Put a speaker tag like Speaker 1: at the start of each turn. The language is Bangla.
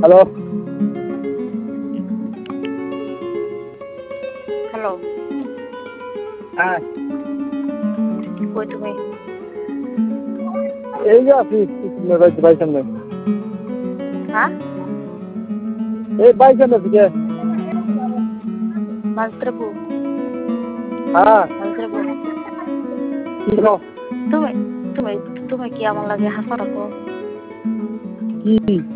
Speaker 1: হ্যালো
Speaker 2: হ্যালো,
Speaker 1: হ্যাঁ
Speaker 2: কই তুমি?
Speaker 1: এই যে আছি বাড়ির সামনে
Speaker 2: হ্যাঁ,
Speaker 1: এই বাড়ির সামনে থেকে
Speaker 2: মালত্রবু
Speaker 1: হ্যাঁ
Speaker 2: মালত্রবু
Speaker 1: কি
Speaker 2: তুমি তুমি তুমি কি আমার লাগে হাসা রাখো?
Speaker 1: কি